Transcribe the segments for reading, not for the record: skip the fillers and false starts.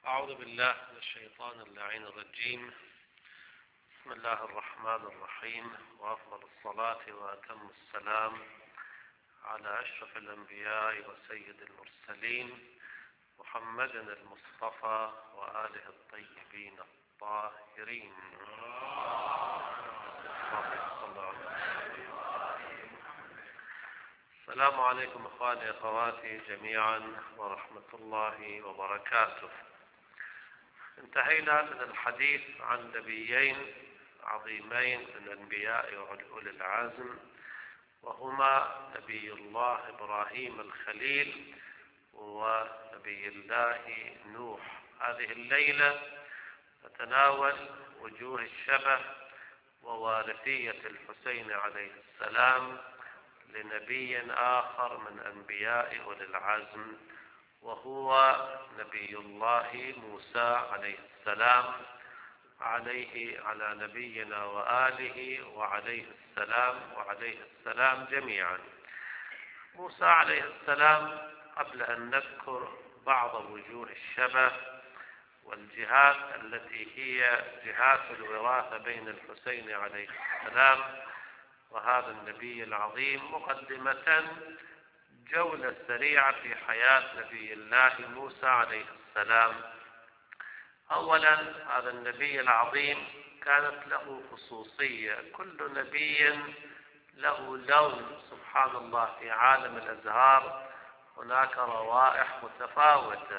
أعوذ بالله من الشيطان اللعين الرجيم. بسم الله الرحمن الرحيم، وأفضل الصلاة وأتم السلام على أشرف الأنبياء وسيد المرسلين محمد المصطفى وآله الطيبين الطاهرين. السلام عليكم إخواني أخواتي جميعا ورحمة الله وبركاته. انتهينا من الحديث عن نبيين عظيمين من أنبياء أولي العزم، وهما نبي الله إبراهيم الخليل ونبي الله نوح. هذه الليلة نتناول وجوه الشبه ووارثية الحسين عليه السلام لنبي آخر من أنبياء أولي العزم، وهو نبي الله موسى عليه السلام، على نبينا وآله وعليه السلام جميعا. موسى عليه السلام، قبل أن نذكر بعض وجوه الشبه والجهات التي هي جهات الوراثة بين الحسين عليه السلام وهذا النبي العظيم، مقدمة جولة سريعة في حياة نبي الله موسى عليه السلام. أولا، هذا النبي العظيم كانت له خصوصية. كل نبي له لون، سبحان الله، في عالم الأزهار هناك روائح متفاوتة.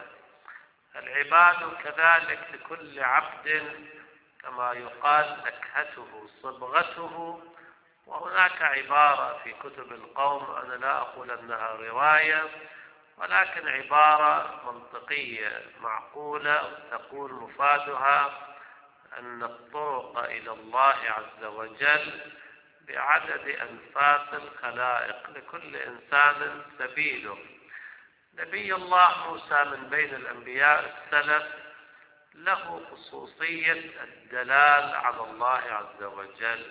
العباد كذلك لكل عبد كما يقال نكهته صبغته. وهناك عبارة في كتب القوم، أنا لا أقول أنها رواية، ولكن عبارة منطقية معقولة، تقول مفادها أن الطرق إلى الله عز وجل بعدد أنفاس الخلائق، لكل إنسان سبيله. نبي الله موسى من بين الأنبياء السلف له خصوصية الدلال على الله عز وجل.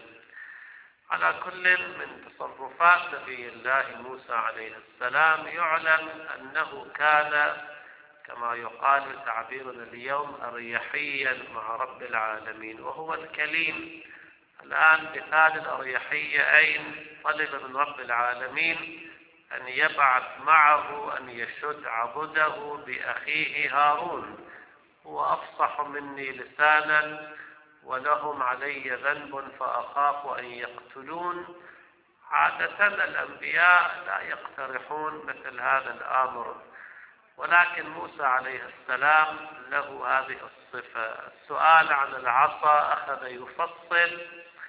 على كل من تصرفات نبي الله موسى عليه السلام يعلم أنه كان كما يقال بتعبيرنا اليوم أريحيا مع رب العالمين، وهو الكليم. الآن مثال الأريحية أين؟ طلب من رب العالمين أن يبعث معه، أن يشد عضده بأخيه هارون. هو أفصح مني لسانا ولهم علي ذنب فأخاف أن يقتلون. عادة الأنبياء لا يقترحون مثل هذا الأمر، ولكن موسى عليه السلام له هذه الصفة. السؤال عن العصا أخذ يفصل.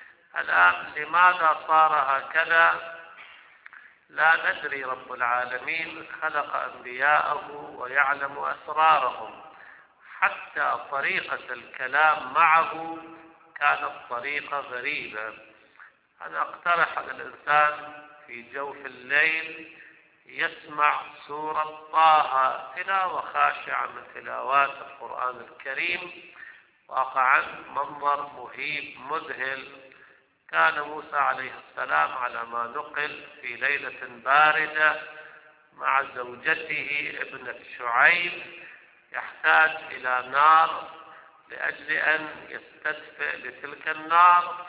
الآن لماذا صار هكذا؟ لا ندري. رب العالمين خلق أنبياءه ويعلم أسرارهم. حتى طريقة الكلام معه كانت طريقة غريبة. أنا أقترح على الإنسان في جوف الليل يسمع سورة طه، تلاوة خاشعة من تلاوات القرآن الكريم، واقعا منظر مهيب مذهل. كان موسى عليه السلام على ما نقل في ليلة باردة مع زوجته ابنة شعيب، يحتاج إلى نار لأجل أن يستدفئ لتلك النار،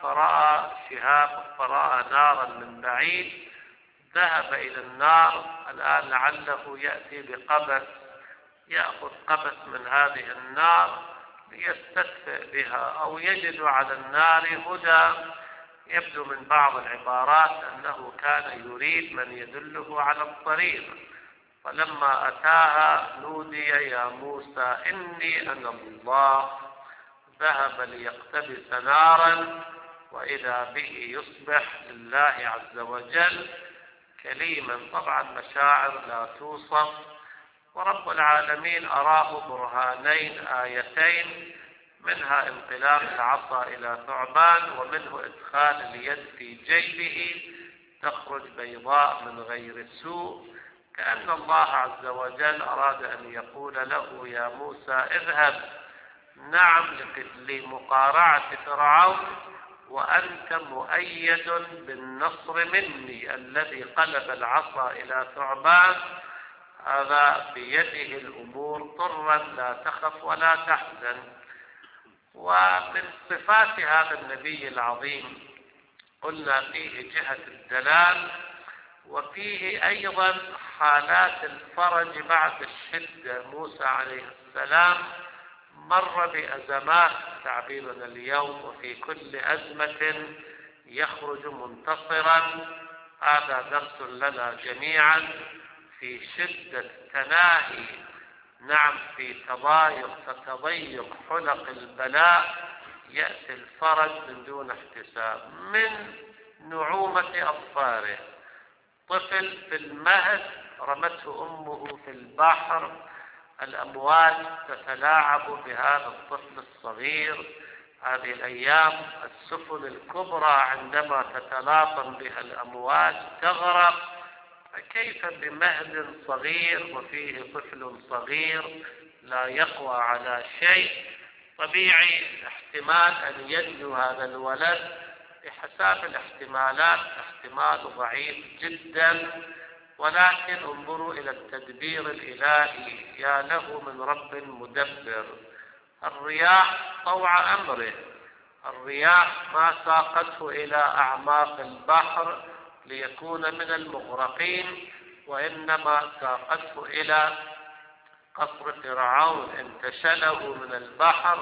فرأى نارا من بعيد، ذهب إلى النار. الآن لعله يأتي بقبس، يأخذ قبس من هذه النار ليستدفئ بها، أو يجد على النار هدى. يبدو من بعض العبارات أنه كان يريد من يدله على الطريق. فلما أتاها نودي يا موسى إني أنا الله. ذهب ليقتبس نارا، وإذا به يصبح لله عز وجل كليما. طبعا مشاعر لا توصف. ورب العالمين أراه برهانين آيتين، منها انقلاب العصا إلى ثعبان، ومنه إدخال اليد في جيبه تخرج بيضاء من غير سوء، كأن الله عز وجل أراد أن يقول له يا موسى اذهب، نعم، لمقارعة فرعون، وأنت مؤيد بالنصر مني. الذي قلب العصا إلى ثعبان هذا بيده الأمور طرا لا تخف ولا تحزن. ومن صفات هذا النبي العظيم قلنا فيه جهة الدلال، وفيه أيضا حالات الفرج بعد الشدة. موسى عليه السلام مر بأزمات تعبيرنا اليوم، وفي كل أزمة يخرج منتصرا. هذا درس لنا جميعا في شدة تناهي، في تضيق حلق البلاء يأتي الفرج من دون احتساب. من نعومة أظفاره، طفل في المهد رمته أمه في البحر، الأمواج تتلاعب بهذا الطفل الصغير. هذه الأيام السفن الكبرى عندما تتلاطم بها الأمواج تغرق، كيف بمهد صغير وفيه طفل صغير لا يقوى على شيء؟ طبيعي احتمال أن ينجو هذا الولد بحساب الاحتمالات احتمال ضعيف جدا، ولكن انظروا إلى التدبير الإلهي، يا له من رب مدبر. الرياح طوع أمره، الرياح ما ساقته إلى أعماق البحر ليكون من المغرقين، وإنما ساقته إلى قصر فرعون انتشله من البحر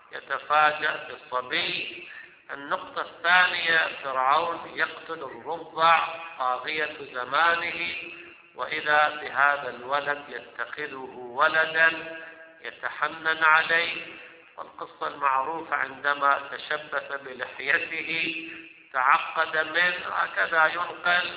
يتفاجأ بالصبي. النقطة الثانية، فرعون يقتل الرضع طاغية زمانه، وإذا بهذا الولد يتخذه ولدا يتحنن عليه. والقصة المعروفة عندما تشبث بلحيته تعقد منه، هكذا ينقل.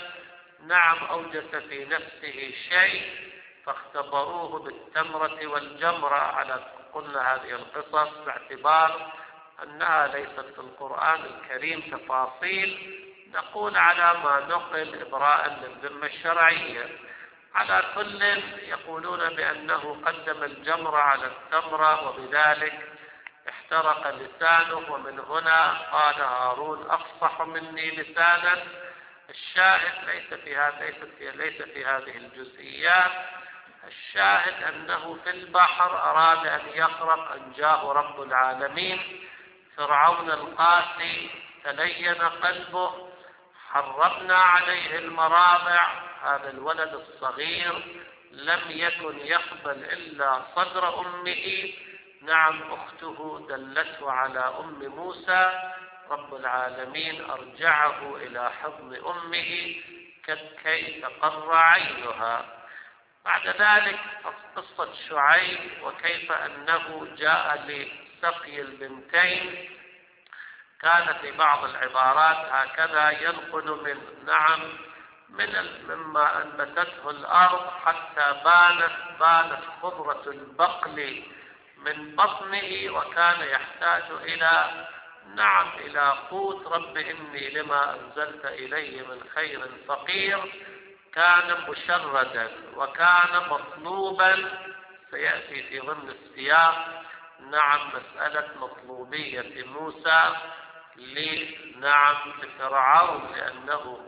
أوجس في نفسه شيء فاختبروه بالتمرة والجمرة على قلنا هذه القصص باعتبار أنها ليست في القرآن الكريم تفاصيل، نقول على ما نقل إبراء للذمة الشرعية. على كل يقولون بأنه قدم الجمرة على التمرة وبذلك احترق لسانه، ومن هنا قال هارون أفصح مني لسانا. الشاهد ليس في هذه الجزئيات. الشاهد أنه في البحر أراد أن يغرق، أنجاه رب العالمين. فرعون القاسي تلين قلبه، حرمنا عليه المراضع. هذا الولد الصغير لم يكن يقبل إلا صدر أمه. أخته دلته على أم موسى، رب العالمين أرجعه إلى حضن أمه كي تقر عينها. بعد ذلك قصة شعيب وكيف أنه جاء لسقي البنتين، كان في بعض العبارات هكذا ينقل مما أنبتته الأرض حتى بانت خضرة البقل من بطنه، وكان يحتاج إلى قوت. رب إني لما أنزلت إلي من خير فقير. كان مشردا وكان مطلوبا، سيأتي في ضمن السياق مسألة مطلوبية موسى لفرعون، لأنه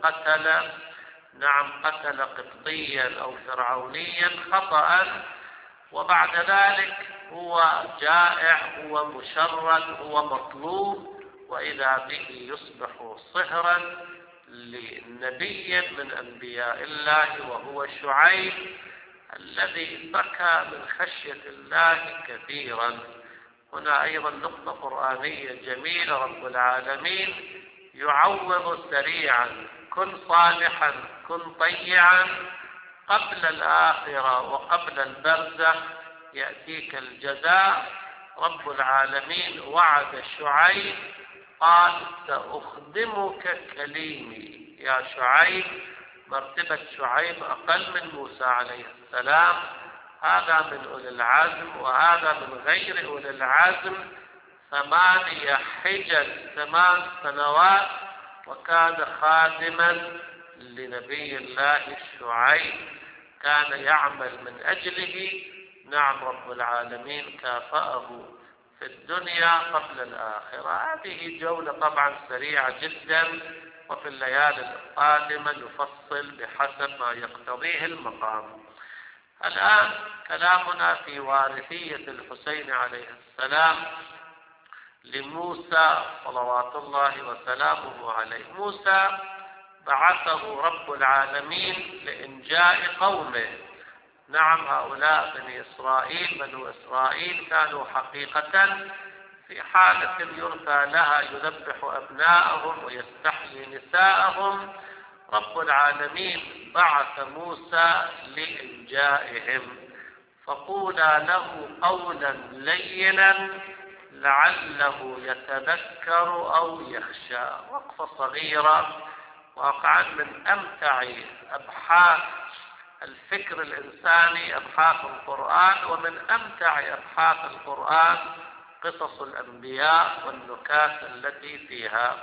قتل قبطيا أو فرعونيا خطأ، وبعد ذلك هو جائع، هو مشرد، هو مطلوب، وإذا به يصبح صهرا لنبي من أنبياء الله وهو شعيب الذي بكى من خشية الله كثيرا. هنا أيضا نقطة قرآنية جميلة، رب العالمين يعوض سريعا. كن صالحا كن طيعا، قبل الآخرة وقبل البرزخ يأتيك الجزاء. رب العالمين وعد شعيب قال سأخدمك كليمي. يا شعيب، مرتبة شعيب أقل من موسى عليه السلام، هذا من أولي العزم وهذا من غير أولي العزم. 8 حجج 8 سنوات، وكان خادما لنبي الله شعيب، كان يعمل من أجله. رب العالمين كافأه في الدنيا قبل الآخرة. هذه جولة طبعا سريعة جدا، وفي الليالي القادمة نفصل بحسب ما يقتضيه المقام. الآن كلامنا في وارثية الحسين عليه السلام لموسى صلوات الله وسلامه عليه. موسى بعثه رب العالمين لإنجاء قومه. نعم، هؤلاء بنو إسرائيل كانوا حقيقة في حالة يرثى لها، يذبح أبناءهم ويستحيي نساءهم. رب العالمين بعث موسى لإنجائهم، فقولا له قولا لينا لعله يتذكر أو يخشى. وقفة صغيرة، واقعا من أمتع أبحاث الفكر الإنساني أبحاث القرآن، ومن أمتع أبحاث القرآن قصص الأنبياء والنكات التي فيها.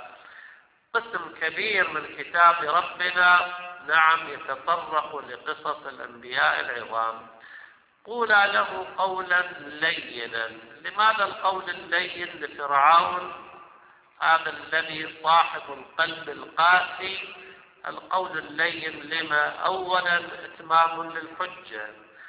قسم كبير من كتاب ربنا نعم يتطرق لقصص الأنبياء العظام. قولا له قولا لينا. لماذا القول اللين لفرعون هذا الذي صاحب القلب القاسي؟ القول اللين لما؟ أولا إتمام للحجة،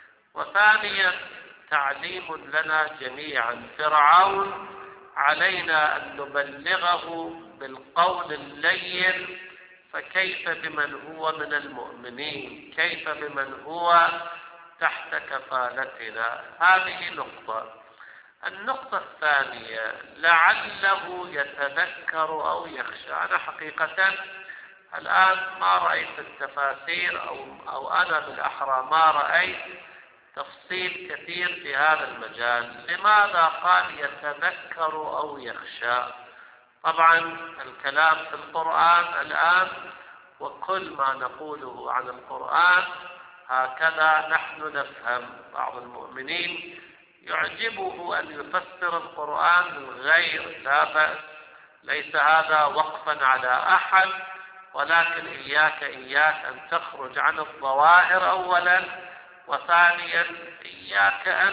وثانيا تعليم لنا جميعا. فرعون علينا أن نبلغه بالقول اللين، فكيف بمن هو من المؤمنين؟ كيف بمن هو تحت كفالتنا؟ هذه نقطة. النقطة الثانية لعله يتذكر أو يخشى. أنا حقيقة الآن ما رأيت التفاسير أو أنا بالأحرى ما رأيت تفصيل كثير في هذا المجال. لماذا قال يتذكر أو يخشى؟ طبعا الكلام في القرآن الآن وكل ما نقوله عن القرآن هكذا نحن نفهم. بعض المؤمنين يعجبه أن يفسر القرآن بالغير، لا بأس، ليس هذا وقفا على أحد، ولكن إياك أن تخرج عن الظواهر أولا، وثانيا إياك أن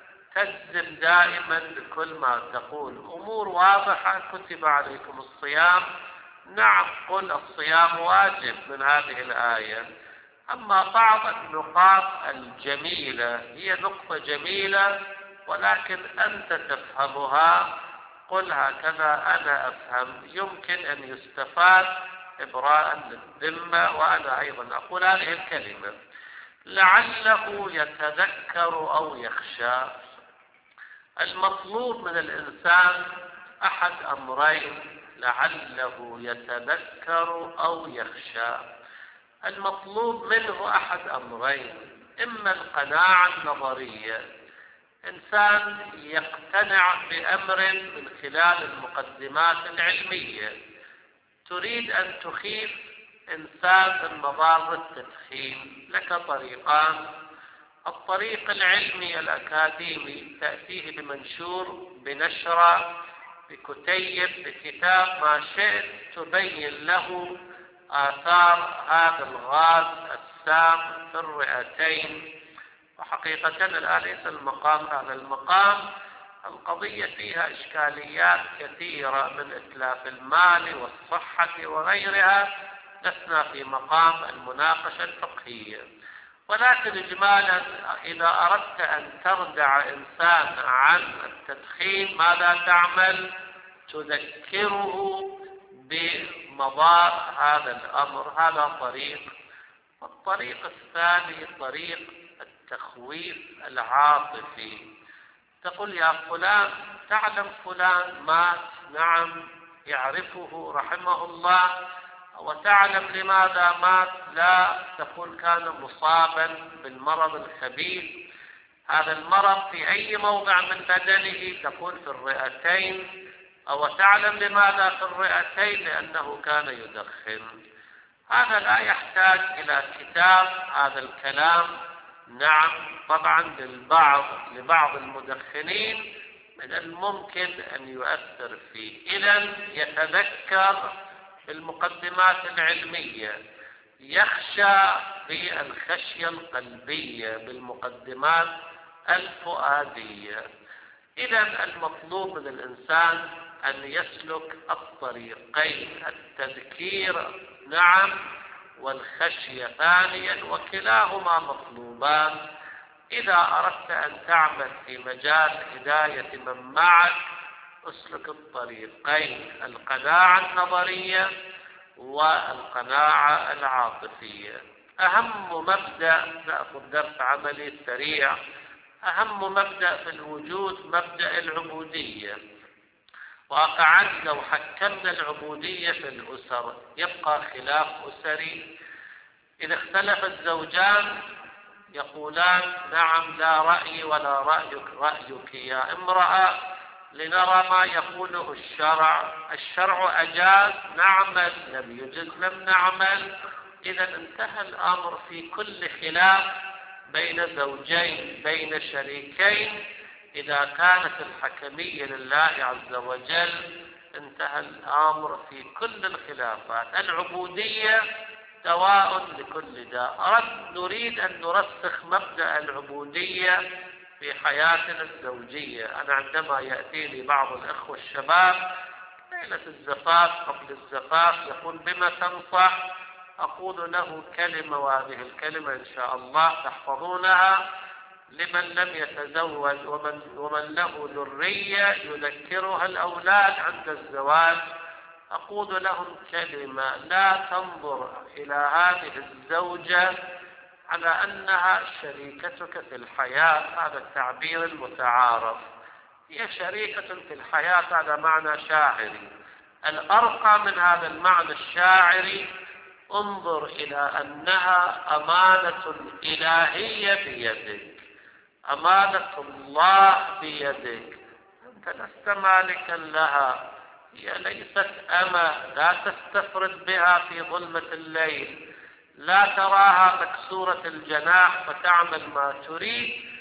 تجزم دائما بكل ما تقول. أمور واضحة. كتب عليكم الصيام، نعم قل الصيام واجب من هذه الآية. أما بعض النقاط الجميلة هي نقطة جميلة ولكن أنت تفهمها، قل هكذا أنا أفهم، يمكن أن يستفاد إبراء للذمة. وأنا أيضا أقول هذه الكلمة لعله يتذكر أو يخشى. المطلوب من الإنسان أحد أمرين: لعله يتذكر أو يخشى. المطلوب منه أحد أمرين: إما القناعة النظرية، إنسان يقتنع بأمر من خلال المقدمات العلمية. تريد أن تخيف إنسان من مضار التدخين، لك طريقان: الطريق العلمي الأكاديمي تأتيه بمنشور، بنشرة، بكتيب، بكتاب، ما شئت، تبين له آثار هذا الغاز السام في الرئتين. وحقيقة الآن ليس المقام هذا المقام، القضية فيها إشكاليات كثيرة من إتلاف المال والصحة وغيرها، لسنا في مقام المناقشة الفقهية. ولكن إجمالا إذا أردت أن تردع إنسان عن التدخين ماذا تعمل؟ تذكره بمضار هذا الأمر. هذا طريق. والطريق الثاني طريق التخويف العاطفي. تقول يا فلان تعلم فلان مات؟ نعم يعرفه رحمه الله. وتعلم لماذا مات؟ لا. تقول كان مصابا بالمرض الخبيث. هذا المرض في أي موضع من بدنه؟ تقول في الرئتين. أو تعلم لماذا في الرئتين؟ لأنه كان يدخن. هذا لا يحتاج إلى كتاب هذا الكلام. نعم طبعا لبعض المدخنين من الممكن أن يؤثر فيه. إذن يتذكر بالمقدمات العلمية، يخشى بالخشية القلبية، بالمقدمات الفؤادية. إذن المطلوب من الإنسان أن يسلك الطريقين: التذكير نعم والخشية ثانيا، وكلاهما مطلوبان. إذا أردت أن تعمل في مجال هداية من معك اسلك الطريقين: القناعة النظرية والقناعة العاطفية. أهم مبدأ، نأخذ درس عملي سريع، أهم مبدأ في الوجود مبدأ العبودية. واقعا لو حكمنا العبودية في الأسر يبقى خلاف أسري. إذا اختلف الزوجان يقولان: نعم، لا رأيي ولا رأيك يا امرأة، لنرى ما يقوله الشرع. الشرع أجاز نعمل، لم يجز لم نعمل. إذا انتهى الأمر في كل خلاف بين زوجين بين شريكين. إذا كانت الحكمية لله عز وجل انتهى الأمر في كل الخلافات. العبودية دواء لكل داء. نريد أن نرسخ مبدأ العبودية في حياتنا الزوجية. أنا عندما يأتيني بعض الأخوة الشباب ليلة الزفاف قبل الزفاف يقول: بما تنصح؟ أقول له كلمة، وهذه الكلمة إن شاء الله تحفظونها لمن لم يتزوج ومن له ذرية يذكرها الأولاد عند الزواج. أقول لهم كلمة: لا تنظر إلى هذه الزوجة على أنها شريكتك في الحياة، هذا التعبير المتعارف، هي شريكة في الحياة، هذا معنى شاعري. الأرقى من هذا المعنى الشاعري: انظر إلى أنها أمانة إلهية بيدك، أمانة الله بيدك، أنت لست مالكا لها، هي ليست أمة، لا تستفرد بها في ظلمة الليل، لا تراها مكسورة الجناح فتعمل ما تريد.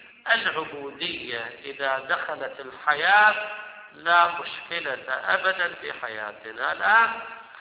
العبودية إذا دخلت الحياة لا مشكلة أبدا في حياتنا. الآن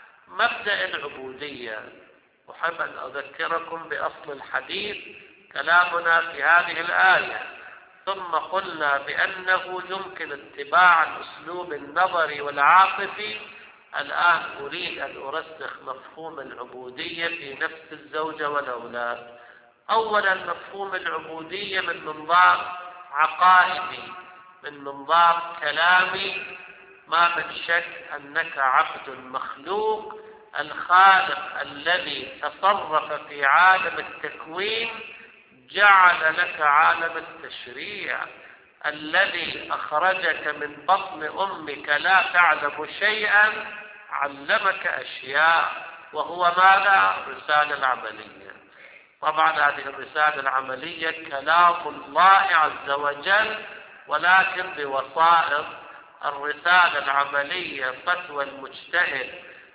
مبدأ العبودية، أحب أن أذكركم بأصل الحديث، كلامنا في هذه الآية. ثم قلنا بأنه يمكن اتباع الأسلوب النظري والعاطفي. الآن أريد أن أرسخ مفهوم العبودية في نفس الزوجة والأولاد. أولا، مفهوم العبودية من منظار عقائدي، من منظار كلامي. ما من شك أنك عبد مخلوق. الخالق الذي تصرف في عالم التكوين جعل لك عالم التشريع، الذي أخرجك من بطن أمك لا تعلم شيئا علمك أشياء، وهو ماذا؟ الرسالة العملية. طبعا هذه الرسالة العملية كلام الله عز وجل ولكن بوسائط. الرسالة العملية فتوى المجتهد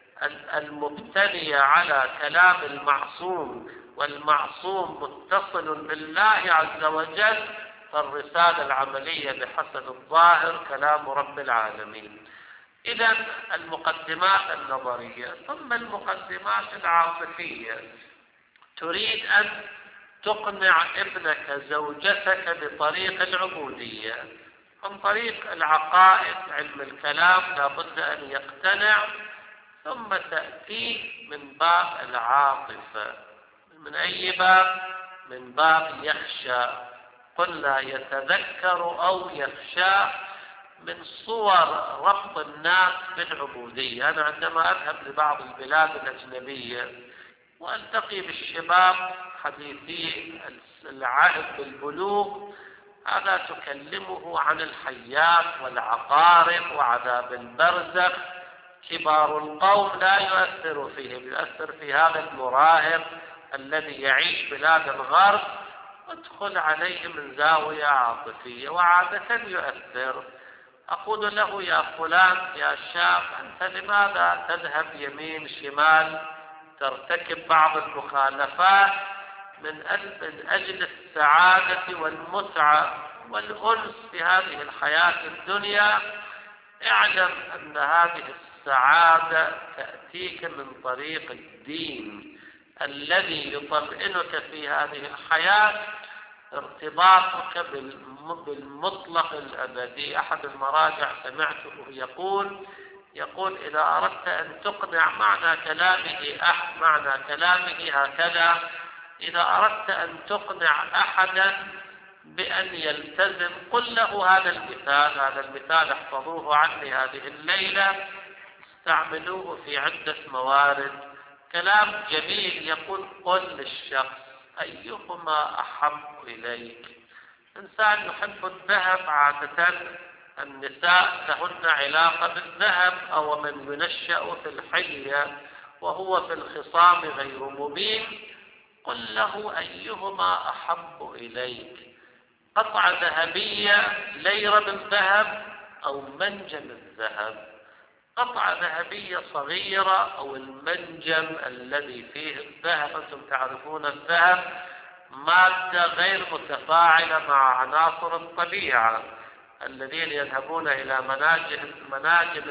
المبتنية على كلام المعصوم، والمعصوم متصل بالله عز وجل، فالرسالة العملية بحسب الظاهر كلام رب العالمين. إذا المقدمات النظرية، ثم المقدمات العاطفية. تريد أن تقنع ابنك زوجتك بطريق العبودية، عن طريق العقائد، علم الكلام لابد أن يقتنع، ثم تأتي من باب العاطفة. من أي باب؟ من باب يخشى. قلنا يتذكر أو يخشى من صور ربط الناس بالعبودية. أنا عندما أذهب لبعض البلاد الأجنبية وألتقي بالشباب حديثي العهد بالبلوغ، هذا تكلمه عن الحيات والعقارب وعذاب البرزخ. كبار القوم لا يؤثر فيهم، يؤثر في هذا المراهق الذي يعيش بلاد الغرب. ادخل عليه من زاوية عاطفية وعادة يؤثر. أقول له: يا فلان، يا شاب، أنت لماذا تذهب يمين شمال، ترتكب بعض المخالفات من أجل السعادة والمتعة والأنس في هذه الحياة الدنيا؟ اعلم أن هذه السعادة تأتيك من طريق الدين الذي يطمئنك في هذه الحياة، ارتباطك بالمطلق الأبدي. أحد المراجع سمعته يقول إذا أردت أن تقنع، معنى كلامه هكذا: إذا أردت أن تقنع أحدا بأن يلتزم. قل له هذا المثال احفظوه عني هذه الليلة، استعملوه في عدة موارد. كلام جميل يقول: قل للشخص أيهما أحب إليك. إنسان يحب الذهب، عادة النساء لهن علاقة بالذهب، أو من ينشأ في الحلية وهو في الخصام غير مبين. قل له أيهما أحب إليك، قطعة ذهبية ليرة بالذهب أو منجم الذهب. قطعة ذهبية صغيرة أو المنجم الذي فيه الذهب. أنتم تعرفون الذهب مادة غير متفاعلة مع عناصر الطبيعة. الذين يذهبون إلى مناجم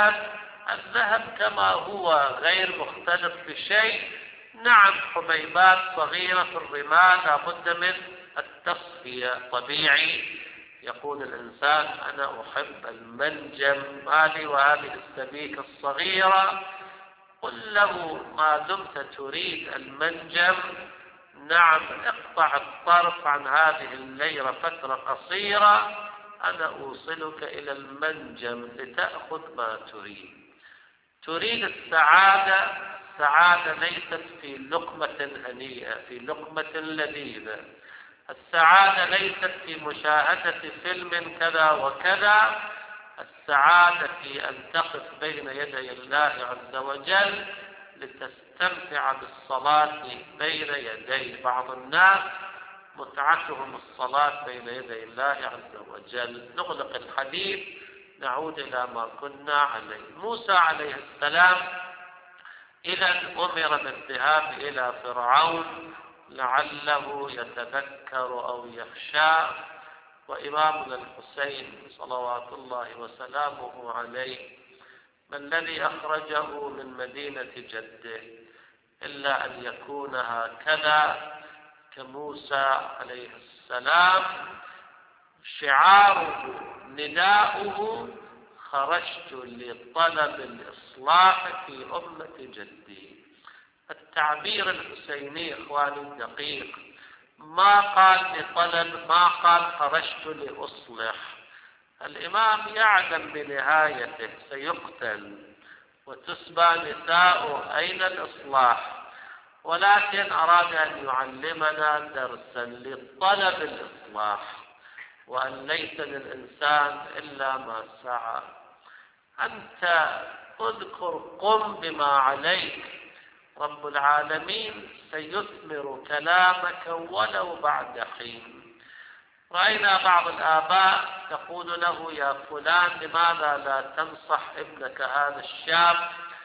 الذهب كما هو غير مختلط بشيء. نعم، حبيبات صغيرة في الرمال لابد من التصفية. طبيعي يقول الإنسان: أنا أحب المنجم مالي وهذه السبيكة الصغيرة. قل له: ما دمت تريد المنجم، نعم، اقطع الطرف عن هذه الليرة فترة قصيرة، أنا أوصلك إلى المنجم لتأخذ ما تريد. تريد السعادة، السعادة ليست في لقمة هنيئة، في لقمة لذيذة. السعادة ليست في مشاهدة فيلم كذا وكذا. السعادة في أن تقف بين يدي الله عز وجل لتستمتع بالصلاة بين يدي. بعض الناس متعتهم الصلاة بين يدي الله عز وجل. نغلق الحديث، نعود إلى ما كنا عليه. موسى عليه السلام إذا أمر بالذهاب إلى فرعون لعله يتذكر أو يخشى. وإمامنا الحسين صلوات الله وسلامه عليه ما الذي أخرجه من مدينة جده إلا أن يكون هكذا كموسى عليه السلام، شعاره نداؤه: خرجت لطلب الإصلاح في أمة جدي. التعبير الحسيني إخواني الدقيق، ما قال لطلب، ما قال خرجت لأصلح. الإمام يعلم بنهايته سيقتل وتسبى نساؤه، أين الإصلاح؟ ولكن أراد أن يعلمنا درسا لطلب الإصلاح، وأن ليس للإنسان إلا ما سعى. أنت اذكر، قم بما عليك، رب العالمين سيثمر كلامك ولو بعد حين. رأينا بعض الآباء تقول له: يا فلان لماذا لا تنصح ابنك هذا الشاب؟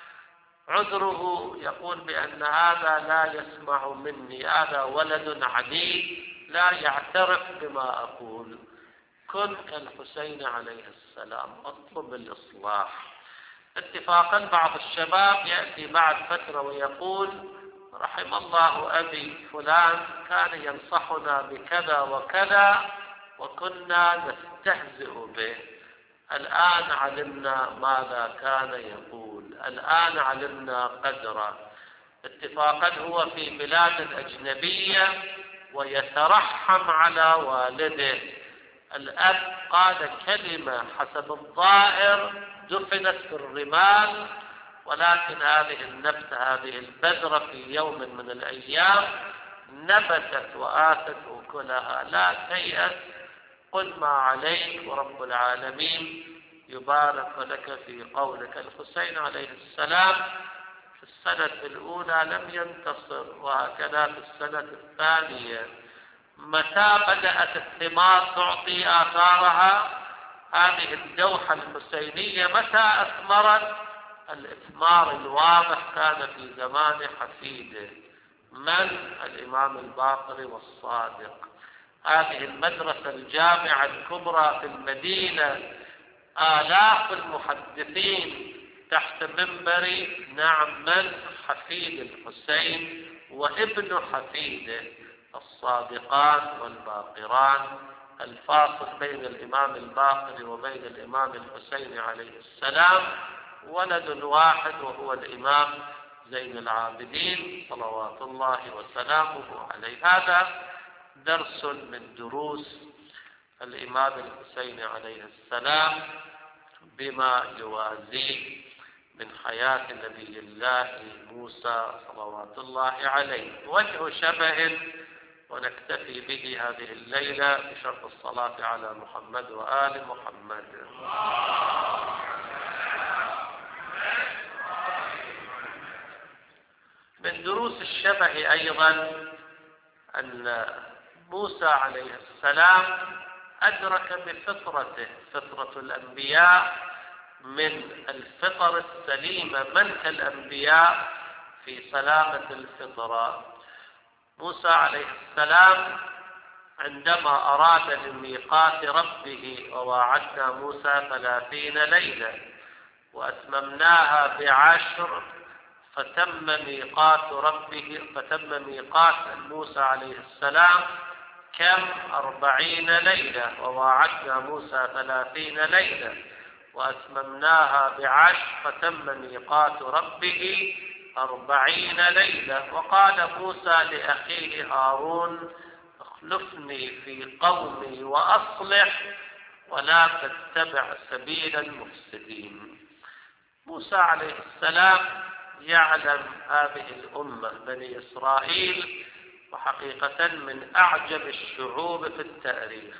عذره يقول بأن هذا لا يسمع مني، هذا ولد عنيد لا يعترف بما أقول. كن كالحسين عليه السلام، اطلب الإصلاح. اتفاقا بعض الشباب يأتي بعد فترة ويقول: رحم الله أبي فلان كان ينصحنا بكذا وكذا وكنا نستهزئ به، الآن علمنا ماذا كان يقول، الآن علمنا قدره. اتفاقا هو في بلاد أجنبية ويترحم على والده. الأب قال كلمة حسب الظاهر دفنت في الرمال، ولكن هذه النبتة، هذه البذرة في يوم من الأيام نبتت وآتت أكلها. لا تيأس، قل ما عليك ورب العالمين يبارك لك في قولك. الحسين عليه السلام في السنة الأولى لم ينتصر، وهكذا في السنة الثانية. متى بدأت الثمار تعطي آثارها؟ هذه الدوحة الحسينية متى أثمرت؟ الإثمار الواضح كان في زمان حفيده، من؟ الإمام الباقر والصادق. هذه المدرسة الجامعة الكبرى في المدينة، آلاف المحدثين تحت منبر، نعم، من؟ حفيد الحسين وابن حفيده، الصادقان والباقران. الفاصل بين الإمام الباقر وبين الإمام الحسين عليه السلام ولد واحد، وهو الإمام زين العابدين صلوات الله وسلامه عليه. هذا درس من دروس الإمام الحسين عليه السلام بما يوازيه من حياة نبي الله موسى صلوات الله عليه. وجه شبه ونكتفي به هذه الليلة بشرط الصلاة على محمد وآل محمد. من دروس الشبه أيضا أن موسى عليه السلام أدرك بفطرته، فطرة الأنبياء من الفطر السليمة، منح الأنبياء في سلامة الفطرة. موسى عليه السلام عندما أراد لميقات ربه وواعدنا موسى 30 ليلة وأتممناها ب10 فتم ميقات موسى عليه السلام كم 40 ليلة، وواعدنا موسى 30 ليلة وأتممناها ب10 فتم ميقات ربه 40 ليلة. وقال موسى لأخيه هارون اخلفني في قومي وأصلح ولا تتبع سبيل المفسدين. موسى عليه السلام يعلم هذه الأمة بني إسرائيل وحقيقة من أعجب الشعوب في التاريخ،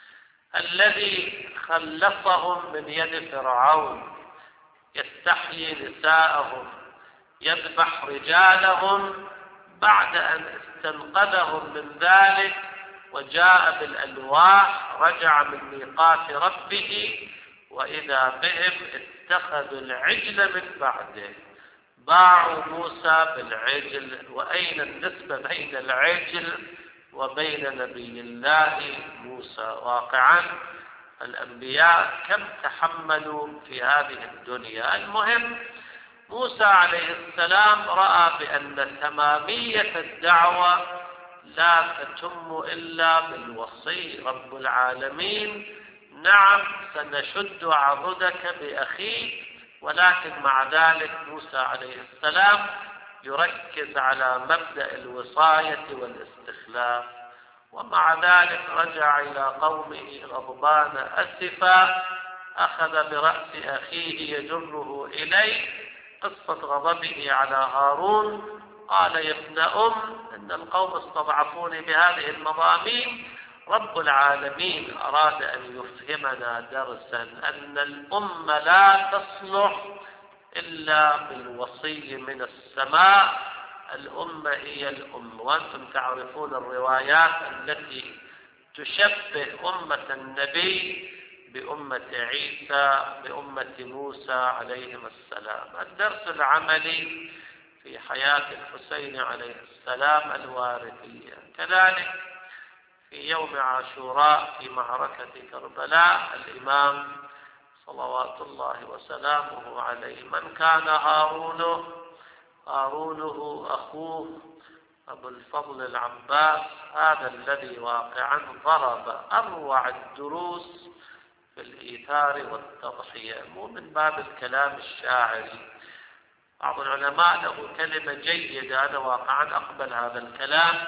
الذي خلصهم من يد فرعون، يستحيي نساءهم، يذبح رجالهم، بعد أن استنقذهم من ذلك وجاء بالألواح رجع من ميقات ربه وإذا بهم اتخذوا العجل من بعده، باعوا موسى بالعجل. وأين النسبة بين العجل وبين نبي الله موسى؟ واقعا الأنبياء كم تحملوا في هذه الدنيا. المهم موسى عليه السلام رأى بأن تمامية الدعوة لا تتم إلا بالوصي. رب العالمين نعم سنشد عضدك بأخيك، ولكن مع ذلك موسى عليه السلام يركز على مبدأ الوصاية والاستخلاف، ومع ذلك رجع إلى قومه غضبان أسفا، أخذ برأس أخيه يجره إليه. قصة غضبه على هارون قال يا ابن إن القوم استضعفوني بهذه المضامين. رب العالمين أراد أن يفهمنا درسا أن الأمة لا تصلح إلا بالوصي من السماء. الأمة هي الأمة، وأنتم تعرفون الروايات التي تشبه أمة النبي بأمة عيسى بأمة موسى عليهم السلام. الدرس العملي في حياة الحسين عليه السلام الوارثية. كذلك في يوم عاشوراء في معركة كربلاء الإمام صلوات الله وسلامه عليه من كان هارونه أخوه أبو الفضل العباس، هذا الذي واقعا ضرب أروع الدروس في الإيثار والتضحية، مو من باب الكلام الشاعري. بعض العلماء له كلمة جيدة، أنا واقعا أقبل هذا الكلام،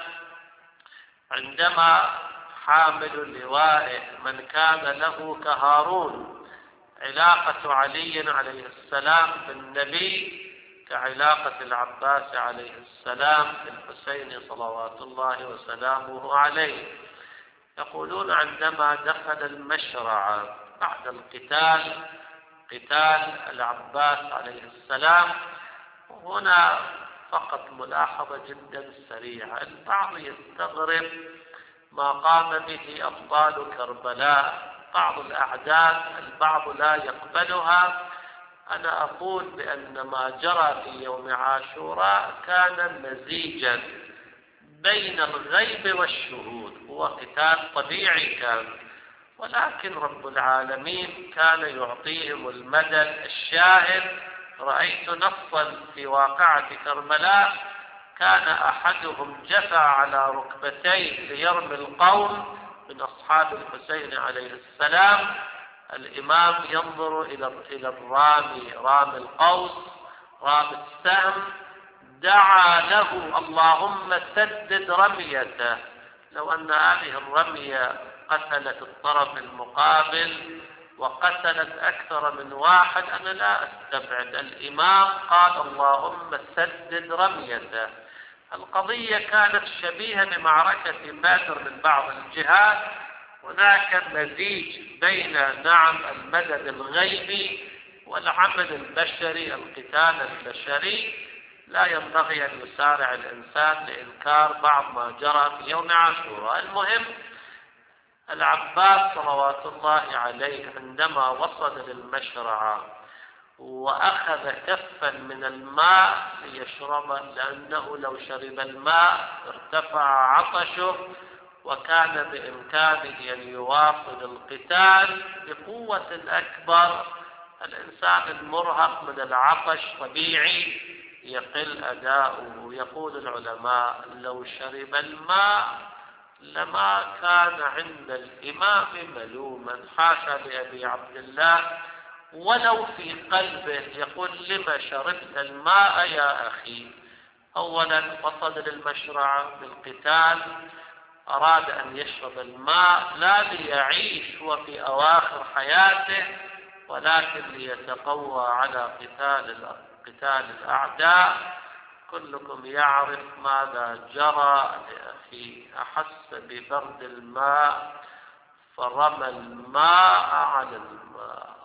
عندما حامل لوائه من كان له كهارون علاقة علي عليه السلام بالنبي كعلاقة العباس عليه السلام بالحسين صلوات الله وسلامه عليه. يقولون عندما دخل المشرع بعد القتال، قتال العباس عليه السلام، هنا فقط ملاحظة جدا سريعة، البعض يستغرب ما قام به أبطال كربلاء، بعض الأعداد البعض لا يقبلها. أنا أقول بأن ما جرى في يوم عاشوراء كان مزيجا بين الغيب والشهود، هو قتال طبيعي كان، ولكن رب العالمين كان يعطيهم المدد الشاهد. رأيت نصا في واقعة كربلاء كان أحدهم جثى على ركبتيه ليرمي القوم من أصحاب الحسين عليه السلام، الإمام ينظر إلى الرامي، رامي القوس، رامي السهم، دعا له اللهم سدد رميته لو أن هذه الرمية قتلت الطرف المقابل وقتلت أكثر من واحد أنا لا أستبعد. الإمام قال اللهم سدد رميته. القضية كانت شبيهة بمعركة بدر من بعض الجهات. هناك مزيج بين نعم المدد الغيبي والعمل البشري، القتال البشري. لا ينبغي أن يسارع الإنسان لإنكار بعض ما جرى في يوم عاشوراء. المهم العباس صلوات الله عليه عندما وصل للمشرعة وأخذ كفا من الماء ليشربه، لأنه لو شرب الماء ارتفع عطشه وكان بإمكانه أن يواصل القتال بقوة أكبر. الإنسان المرهق من العطش طبيعي يقل أداؤه. يقول العلماء لو شرب الماء لما كان عند الإمام ملوما، حاشا لأبي عبد الله، ولو في قلبه يقول لما شربت الماء يا أخي. أولا وصل للمشرعة بالقتال، أراد أن يشرب الماء لا ليعيش وفي أواخر حياته ولكن ليتقوى على قتال الأعداء. كلكم يعرف ماذا جرى لأخي، أحس ببرد الماء فرمى الماء على الماء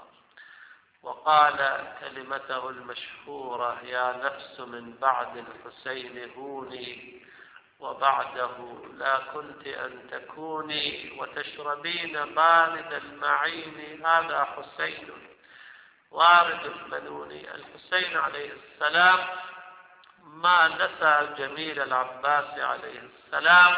وقال كلمته المشهورة يا نفس من بعد الحسين هوني وبعده لا كنت أن تكوني وتشربين بارد المعين. هذا حسين وارد المنوني. الحسين عليه السلام ما نسى جميل العباس عليه السلام،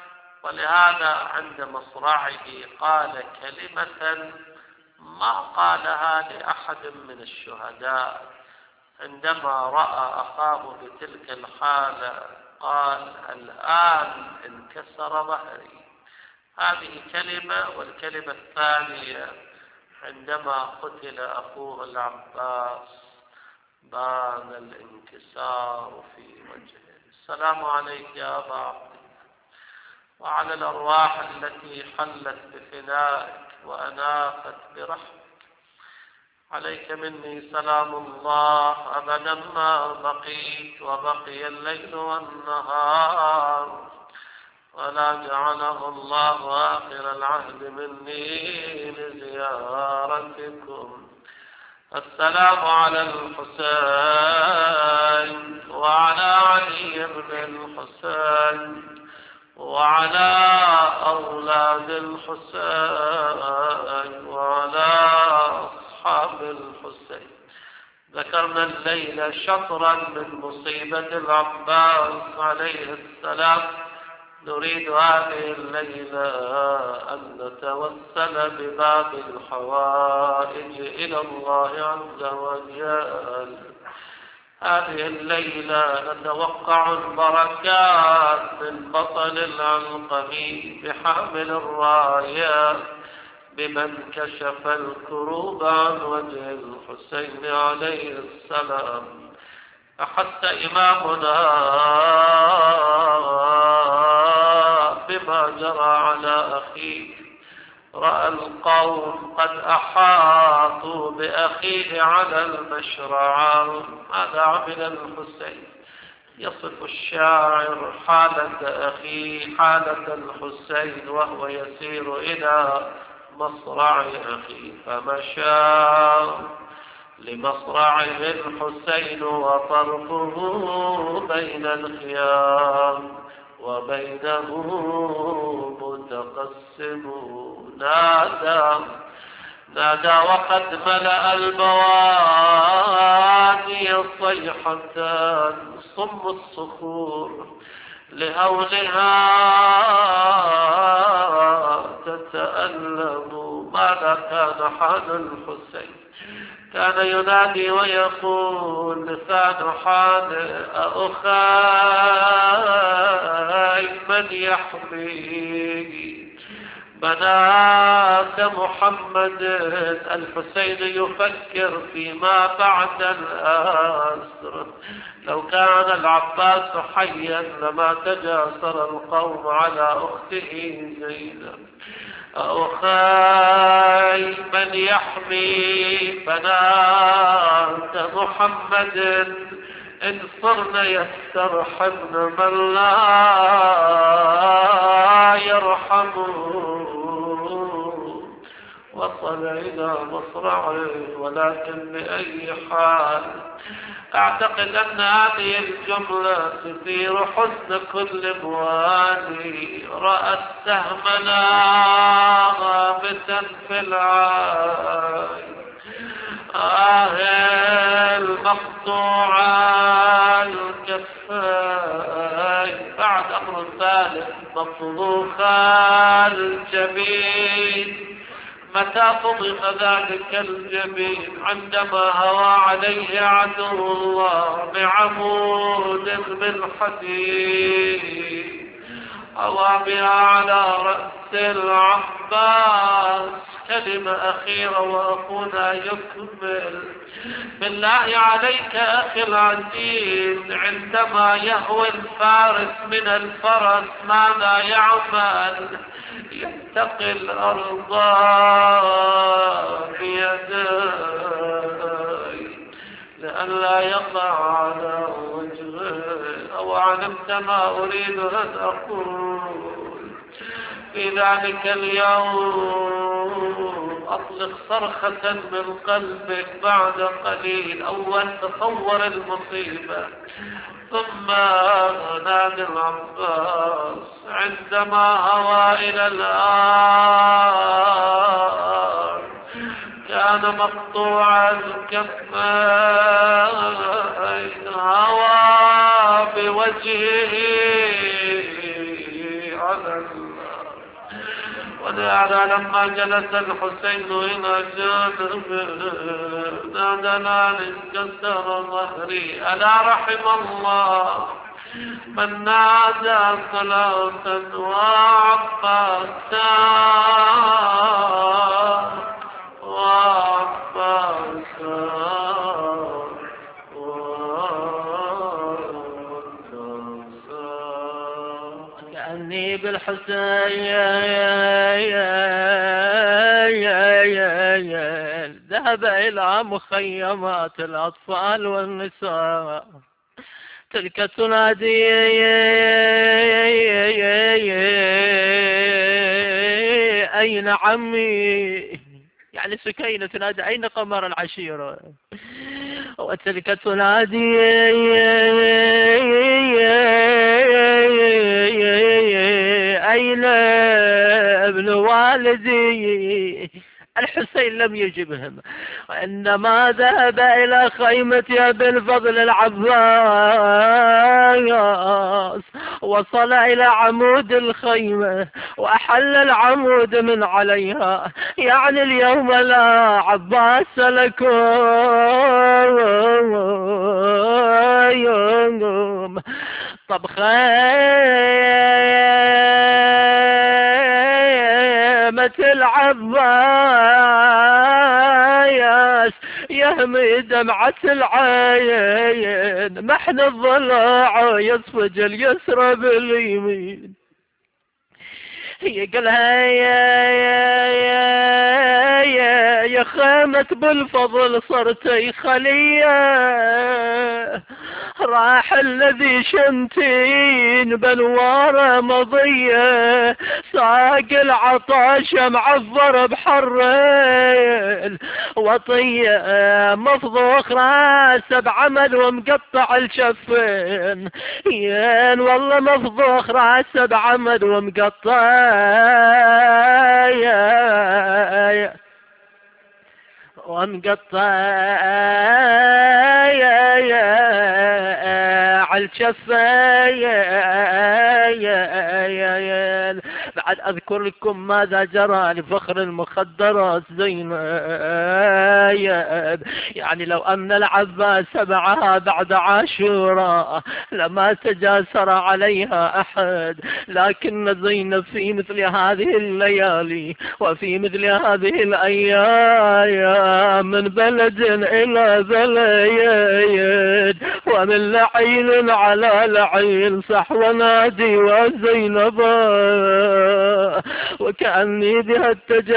ولهذا عند مصرعه قال كلمة ما قالها لأحد من الشهداء عندما رأى أخاه بتلك الحالة، قال الآن انكسر ظهري. هذه كلمة. والكلمة الثانية عندما قتل أخوه العباس بان الانكسار في وجهه. السلام عليك يا أبا عبد الله وعلى الأرواح التي حلت بفنائك وأنافت برحمتك. عليك مني سلام الله أبدا ما بقيت وبقي الليل والنهار، ولا جعله الله آخر العهد مني لزيارتكم. السلام على الحسين وعلى علي بن الحسين وعلى أولاد الحسين وعلى أصحاب الحسين. ذكرنا الليلة شطرا من مصيبة العباس عليه السلام. نريد هذه الليلة أن نتوسل بباب الحوائج إلى الله عز وجل. هذه الليلة نتوقع البركات من بطل العلقمي بحامل الرايات بمن كشف الكروب عن وجه الحسين عليه السلام. أحس إمامنا بما جرى على أخيه، رأى القوم قد أحاطوا بأخيه على المشرعة. هذا عمل الحسين. يصف الشاعر حالة أخيه حالة الحسين وهو يسير إلى مصرع أخيه، فمشى لمصرعه الحسين وطرفه بين الخيام وبينه متقسم. نادى وقد ملأ البوادي صيحة صم الصخور لهولها تتألم. ماذا كان حال الحسين؟ كان ينادي ويقول لسان حال أخاي من يحميني بنات محمد. الحسين يفكر فيما بعد الأسر. لو كان العباس حيا لما تجاسر القوم على أخته زينب. أخي من يحمي بنات محمد إن صرن يسترحمن من لا يرحمه. وصل إلى مصرعه ولكن بأي حال. أعتقد أن هذه الجملة تثير حزن كل موالي رأى السهم غابتا في العين. المقطوعة الكفين. بعد أمر ثالث مطلوخا الجبين. متى فضح ذلك الجبين؟ عندما هوى عليه عدو الله بعمود من حديد هوى بها على رأس العباس. كلمة أخيرة وأخونا يكمل. بالله عليك أخي العزيز، عندما يهوي الفارس من الفرس ماذا يعمل؟ يتقي الأرض بيديه لئلا يقع على وجهه. أو علمت ما أريد أن أقول؟ في ذلك اليوم أطلق صرخة من قلبك بعد قليل. أول تصور المصيبة، ثم نادي العباس عندما هوى إلى الآن كان مقطوع الكفين هوى بوجهه على النار. ولهذا لما جلس الحسين إلى جانبه نادى انكسر ظهري. ألا رحم الله من نادى ثلاثا وعباسا كأني بالحسين ذهب إلى مخيمات الأطفال والنساء. تلك تنادي أين عمي؟ يعني سكينة تنادي أين قمر العشيرة؟ وتلك تنادي أين ابن والدي؟ الحسين لم يجبهم، وإنما ذهب إلى خيمة أبي الفضل العباس. وصل إلى عمود الخيمة وأحل العمود من عليها. يعني اليوم لا عباس لكم طب خيمة العباس يهمي دمعة العين. محن الضلع يصفج اليسرى باليمين. هي قالها يا خيمة بالفضل صرتي خلية. راح الذي شمتين بنوار مضية. ساق العطاش معفر بحرين وطية. مفضوخ راسه بعمل ومقطع الشفين. ين والله مفضوخ راسه بعمل ومقطع الشفين. بعد أذكر لكم ماذا جرى لفخر المخدرات زينب. يعني لو أن العباس سمعها بعد عاشوراء لما تجاسر عليها أحد، لكن زينب في مثل هذه الليالي وفي مثل هذه الأيام من بلد إلى بلد ومن لعين على لعين صح ونادي وزينب وكأني بها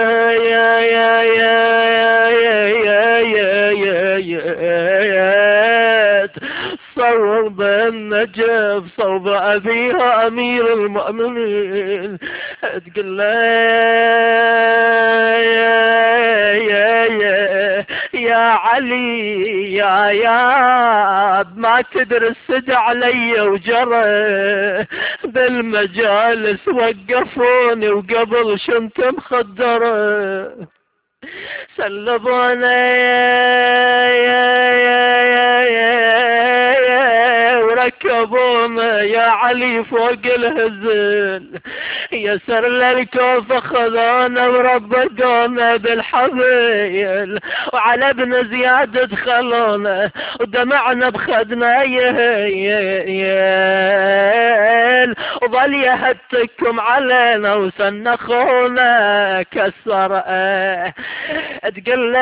التجهيات صوب النجف صوب أبيها أمير المؤمنين تقول يا علي يا ما تدري السد علي وجرى بالمجالس وقفوني وقبل شنت مخدرة سلبوني وركبونا يا علي فوق الهزل يسر للكوف خذونا وربقونا بالحبيل وعلى ابن زياد دخلونا ودمعنا بخدنا يل وظل يهتكم علينا وسنخونا كسر تقول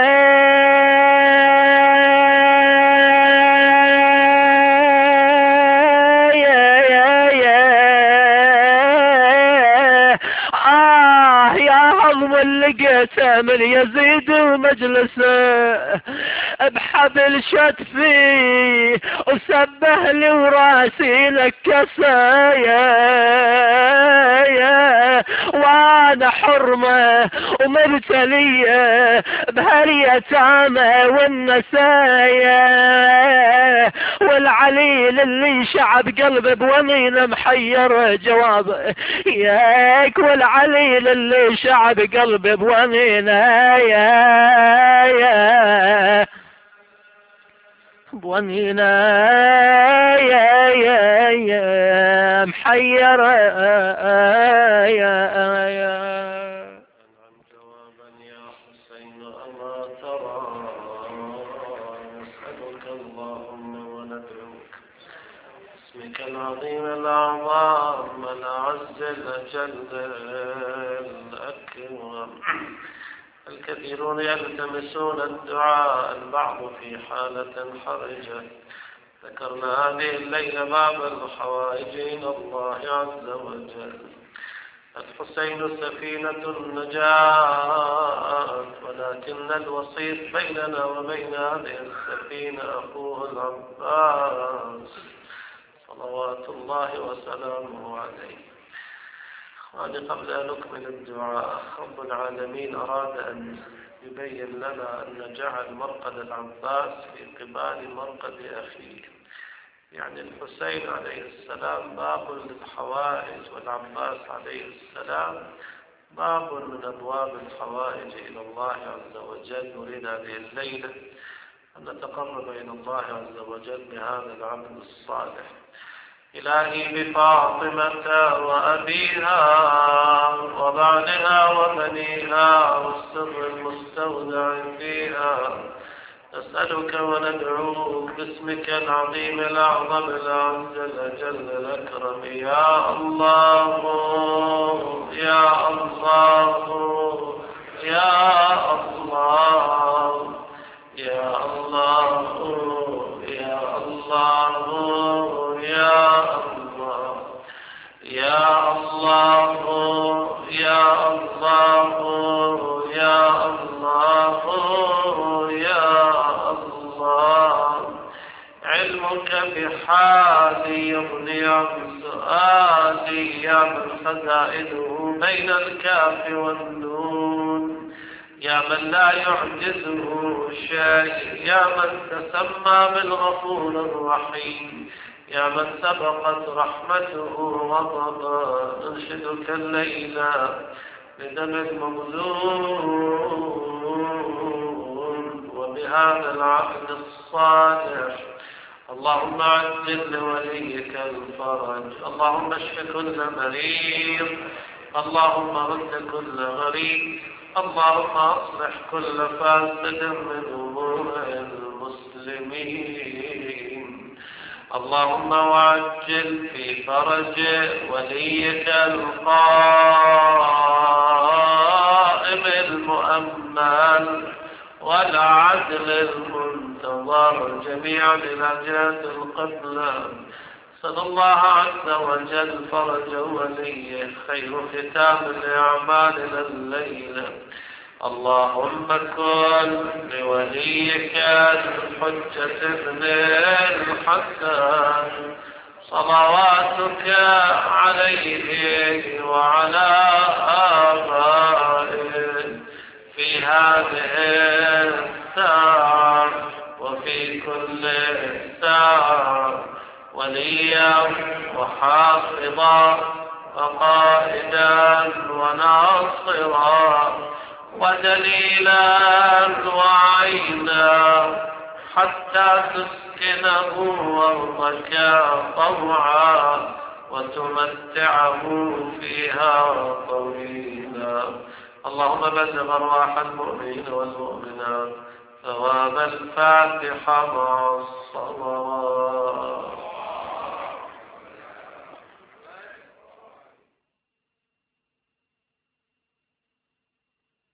لقيته من يزيد ومجلسه بحبل شتفي وسبه لي وراسي نكسايا وانا حرمه ومبتليه بهاليتامى والنسايا والعليل اللي شعب قلبي بونين محير جوابه ياك والعليل اللي شعب قلبي بونينا يا بونينا يا محيرة يا جوابا يا حسين أما ترى نسألك اللهم وندعوك باسمك العظيم الأعظم الأعز الأجل الأكرم. الكثيرون يلتمسون الدعاء البعض في حالة حرجة. ذكرنا هذه الليلة باب الحوائج إلى الله عز وجل. الحسين سفينة النجاة ولكن الوسيط بيننا وبين هذه السفينة أخوه العباس صلوات الله وسلامه عليه. إخواني قبل أن نكمل الدعاء رب العالمين أراد أن يبين لنا أن جعل مرقد العباس في قبال مرقد أخيه، يعني الحسين عليه السلام باب للحوائج والعباس عليه السلام باب من أبواب الحوائج إلى الله عز وجل. نريد هذه الليلة أن نتقرب إلى الله عز وجل بهذا العبد الصالح. إلهي بفاطمة وأبيها وبعدها وبنيها والسر المستودع فيها نسألك وندعوك باسمك العظيم الأعظم الأعز الأجل الأكرم يا الله يا الله يا الله يا الله يا الله يا الله يا الله يا الله يا الله يا الله. علمك بحالي يغني عن سؤالي يا من خزائنه بين الكاف والنون يا من لا يعجزه شيء يا من تسمى بالغفور الرحيم يا من سبقت رحمته وغضبا. ننشدك الليلة بدم المظلوم وبهذا العهد الصالح. اللهم عجل لوليك الفرج. اللهم اشف كل مريض اللهم رد كل غريب، اللهم أصلح كل فاسد من أمور المسلمين. اللهم وعجل في فرج وليك القائم المؤمل والعدل المنتظر جميعا إلى جهة القبلة. صلى الله عز وجل فرج وليه خير ختام لأعمالنا الليلة. اللهم كن لوليك الحجة ابن الحسن صلواتك عليه وعلى آبائه في هذه الساعة وفي كل ساعة وليا وحافظا وقائدا وناصرا ودليلا وعينا حتى تسكنه أرضك طوعا وتمتعه فيها طويلا. اللهم بلغ أرواح المؤمنين والمؤمنات ثواب الفاتحة مع الصلوات.